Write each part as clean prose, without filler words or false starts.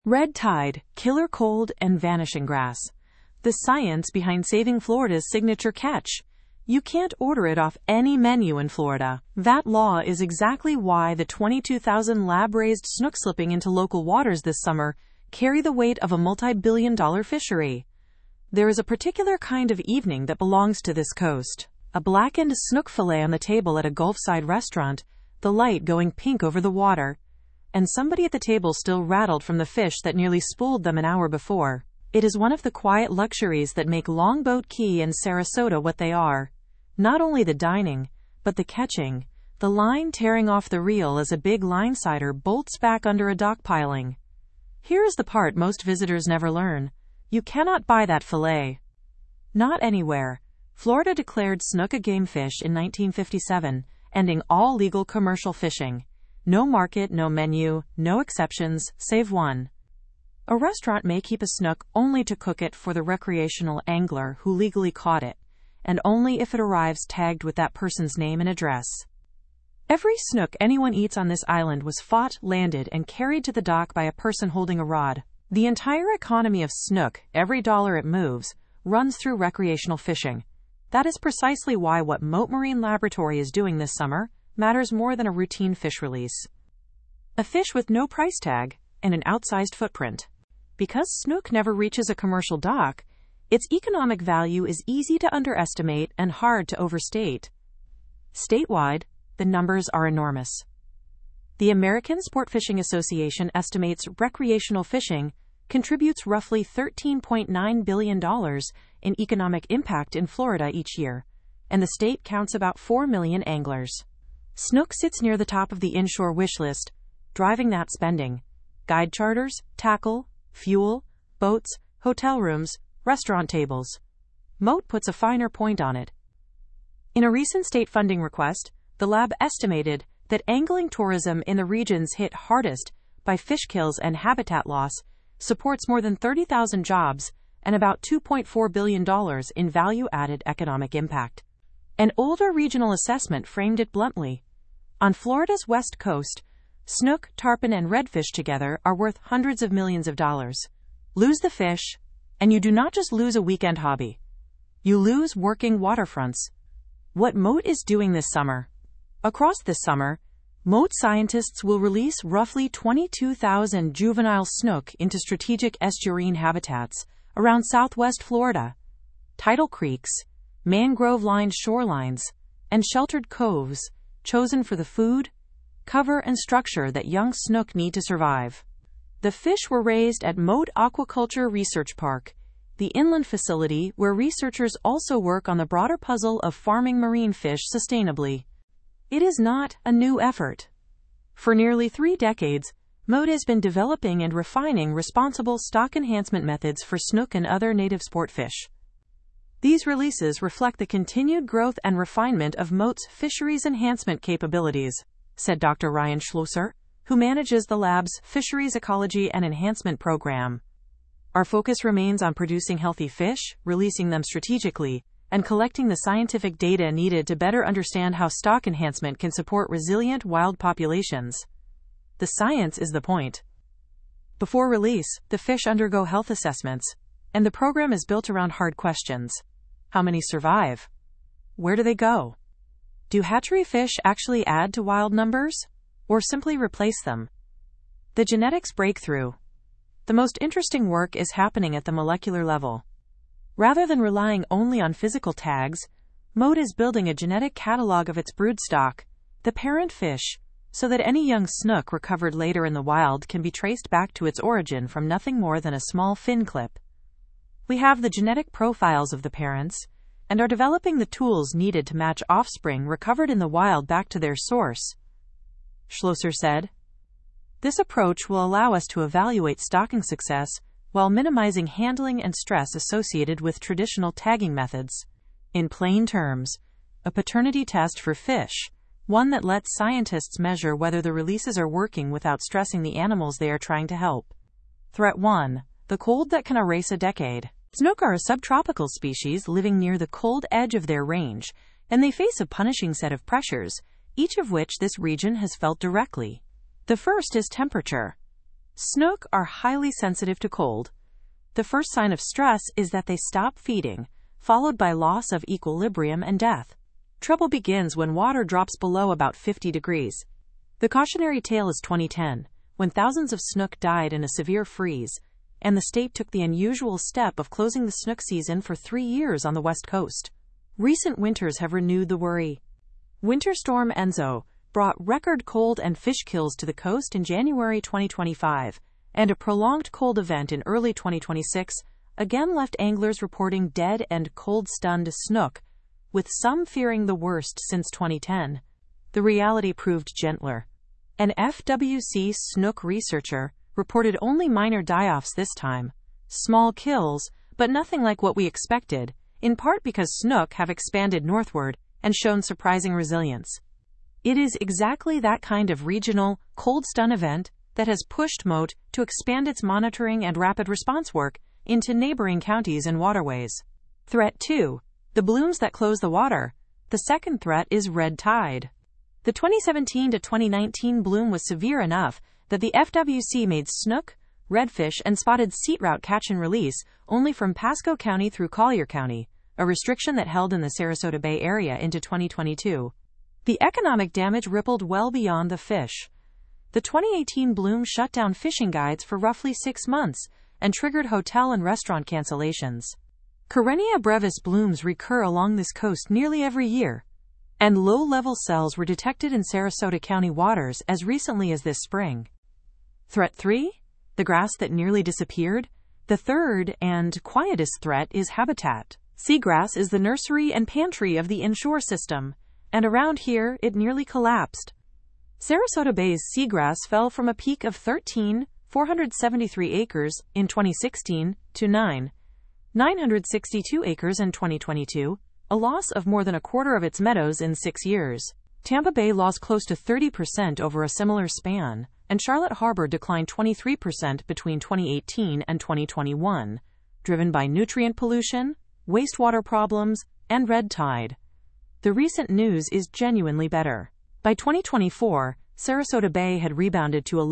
Red tide, killer cold, and vanishing grass. The science behind saving Florida's signature catch. You can't order it off any menu in Florida. That law is exactly why the 22,000 lab-raised snook slipping into local waters this summer carry the weight of a multi-billion-dollar fishery. There is a particular kind of evening that belongs to this coast. A blackened snook fillet on the table at a Gulfside restaurant, the light going pink over the water, and somebody at the table still rattled from the fish that nearly spooled them an hour before. It is one of the quiet luxuries that make Longboat Key and Sarasota what they are. Not only the dining, but the catching, the line tearing off the reel as a big linesider bolts back under a dock piling. Here is the part most visitors never learn. You cannot buy that fillet. Not anywhere. Florida declared snook a game fish in 1957, ending all legal commercial fishing. No market, no menu, no exceptions, save one. A restaurant may keep a snook only to cook it for the recreational angler who legally caught it, and only if it arrives tagged with that person's name and address. Every snook anyone eats on this island was fought, landed, and carried to the dock by a person holding a rod. The entire economy of snook, every dollar it moves, runs through recreational fishing. That is precisely why what Mote Marine Laboratory is doing this summer matters more than a routine fish release. A fish with no price tag and an outsized footprint. Because snook never reaches a commercial dock, its economic value is easy to underestimate and hard to overstate. Statewide, the numbers are enormous. The American Sportfishing Association estimates recreational fishing contributes roughly $13.9 billion in economic impact in Florida each year, and the state counts about 4 million anglers. Snook sits near the top of the inshore wish list, driving that spending. Guide charters, tackle, fuel, boats, hotel rooms, restaurant tables. Mote puts a finer point on it. In a recent state funding request, the lab estimated that angling tourism in the regions hit hardest by fish kills and habitat loss supports more than 30,000 jobs and about $2.4 billion in value-added economic impact. An older regional assessment framed it bluntly. On Florida's west coast, snook, tarpon, and redfish together are worth hundreds of millions of dollars. Lose the fish, and you do not just lose a weekend hobby. You lose working waterfronts. What Mote is doing this summer. Across this summer, Mote scientists will release roughly 22,000 juvenile snook into strategic estuarine habitats around southwest Florida. Tidal creeks, mangrove-lined shorelines, and sheltered coves chosen for the food, cover, and structure that young snook need to survive. The fish were raised at Mote Aquaculture Research Park, the inland facility where researchers also work on the broader puzzle of farming marine fish sustainably. It is not a new effort. For nearly 3 decades, Mote has been developing and refining responsible stock enhancement methods for snook and other native sport fish. These releases reflect the continued growth and refinement of Mote's fisheries enhancement capabilities, said Dr. Ryan Schlosser, who manages the lab's Fisheries Ecology and Enhancement Program. Our focus remains on producing healthy fish, releasing them strategically, and collecting the scientific data needed to better understand how stock enhancement can support resilient wild populations. The science is the point. Before release, the fish undergo health assessments, and the program is built around hard questions. How many survive? Where do they go? Do hatchery fish actually add to wild numbers, or simply replace them? The genetics breakthrough. The most interesting work is happening at the molecular level. Rather than relying only on physical tags, Mote is building a genetic catalog of its broodstock, the parent fish, so that any young snook recovered later in the wild can be traced back to its origin from nothing more than a small fin clip. We have the genetic profiles of the parents, and are developing the tools needed to match offspring recovered in the wild back to their source, Schlosser said. This approach will allow us to evaluate stocking success while minimizing handling and stress associated with traditional tagging methods. In plain terms, a paternity test for fish, one that lets scientists measure whether the releases are working without stressing the animals they are trying to help. Threat 1. The cold that can erase a decade. Snook are a subtropical species living near the cold edge of their range, and they face a punishing set of pressures, each of which this region has felt directly. The first is temperature. Snook are highly sensitive to cold. The first sign of stress is that they stop feeding, followed by loss of equilibrium and death. Trouble begins when water drops below about 50 degrees. The cautionary tale is 2010, when thousands of snook died in a severe freeze, and the state took the unusual step of closing the snook season for 3 years on the West Coast. Recent winters have renewed the worry. Winter storm Enzo brought record cold and fish kills to the coast in January 2025, and a prolonged cold event in early 2026 again left anglers reporting dead and cold-stunned snook, with some fearing the worst since 2010. The reality proved gentler. An FWC snook researcher reported only minor die-offs this time, small kills, but nothing like what we expected, in part because snook have expanded northward and shown surprising resilience. It is exactly that kind of regional, cold stun event that has pushed MOTE to expand its monitoring and rapid response work into neighboring counties and waterways. Threat 2. The blooms that close the water. The second threat is red tide. The 2017 to 2019 bloom was severe enough that the FWC made snook, redfish, and spotted seat route catch and release only from Pasco County through Collier County, a restriction that held in the Sarasota Bay area into 2022. The economic damage rippled well beyond the fish. The 2018 bloom shut down fishing guides for roughly 6 months and triggered hotel and restaurant cancellations. Karenia brevis blooms recur along this coast nearly every year, and low-level cells were detected in Sarasota County waters as recently as this spring. Threat 3? The grass that nearly disappeared? The third and quietest threat is habitat. Seagrass is the nursery and pantry of the inshore system, and around here it nearly collapsed. Sarasota Bay's seagrass fell from a peak of 13,473 acres in 2016 to 9,962 acres in 2022, a loss of more than a quarter of its meadows in 6 years. Tampa Bay lost close to 30% over a similar span, and Charlotte Harbor declined 23% between 2018 and 2021, driven by nutrient pollution, wastewater problems, and red tide. The recent news is genuinely better. By 2024, Sarasota Bay had rebounded to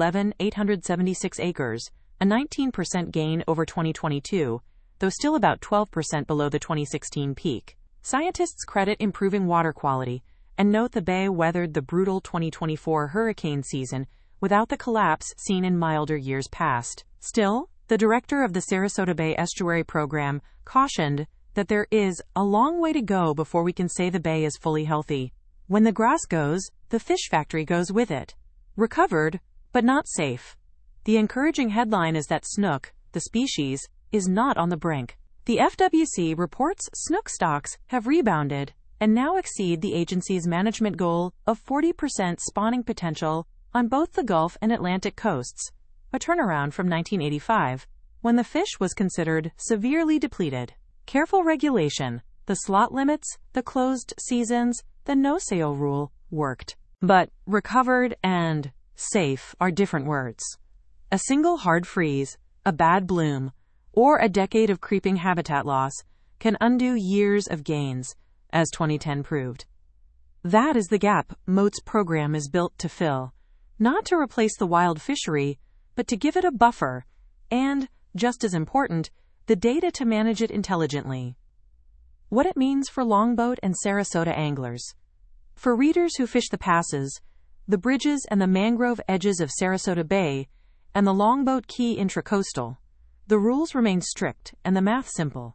11,876 acres, a 19% gain over 2022, though still about 12% below the 2016 peak. Scientists credit improving water quality and note the bay weathered the brutal 2024 hurricane season without the collapse seen in milder years past. Still, the director of the Sarasota Bay Estuary Program cautioned that there is a long way to go before we can say the bay is fully healthy. When the grass goes, the fish factory goes with it. Recovered, but not safe. The encouraging headline is that snook, the species, is not on the brink. The FWC reports snook stocks have rebounded and now exceed the agency's management goal of 40% spawning potential on both the Gulf and Atlantic coasts, a turnaround from 1985, when the fish was considered severely depleted. Careful regulation, the slot limits, the closed seasons, the no-sale rule worked. But recovered and safe are different words. A single hard freeze, a bad bloom, or a decade of creeping habitat loss can undo years of gains, as 2010 proved. That is the gap MOTE's program is built to fill, not to replace the wild fishery, but to give it a buffer, and, just as important, the data to manage it intelligently. What it means for longboat and Sarasota anglers. For readers who fish the passes, the bridges and the mangrove edges of Sarasota Bay, and the longboat key intracoastal, the rules remain strict and the math simple.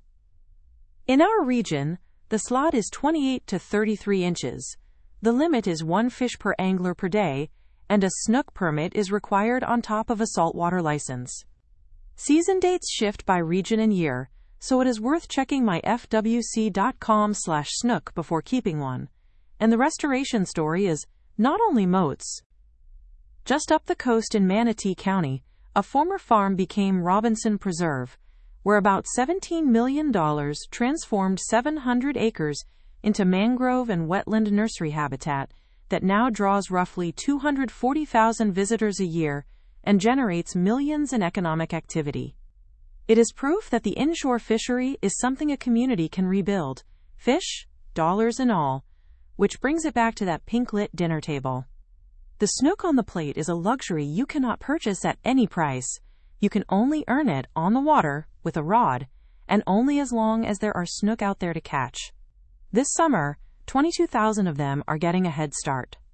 In our region, the slot is 28 to 33 inches. The limit is 1 fish per angler per day, and a snook permit is required on top of a saltwater license. Season dates shift by region and year, so it is worth checking my fwc.com/snook before keeping one. And the restoration story is not only MOTE's. Just up the coast in Manatee County, a former farm became Robinson Preserve, where about $17 million transformed 700 acres into mangrove and wetland nursery habitat that now draws roughly 240,000 visitors a year and generates millions in economic activity. It is proof that the inshore fishery is something a community can rebuild, fish, dollars and all, which brings it back to that pink-lit dinner table. The snook on the plate is a luxury you cannot purchase at any price. You can only earn it on the water with a rod, and only as long as there are snook out there to catch. This summer, 22,000 of them are getting a head start.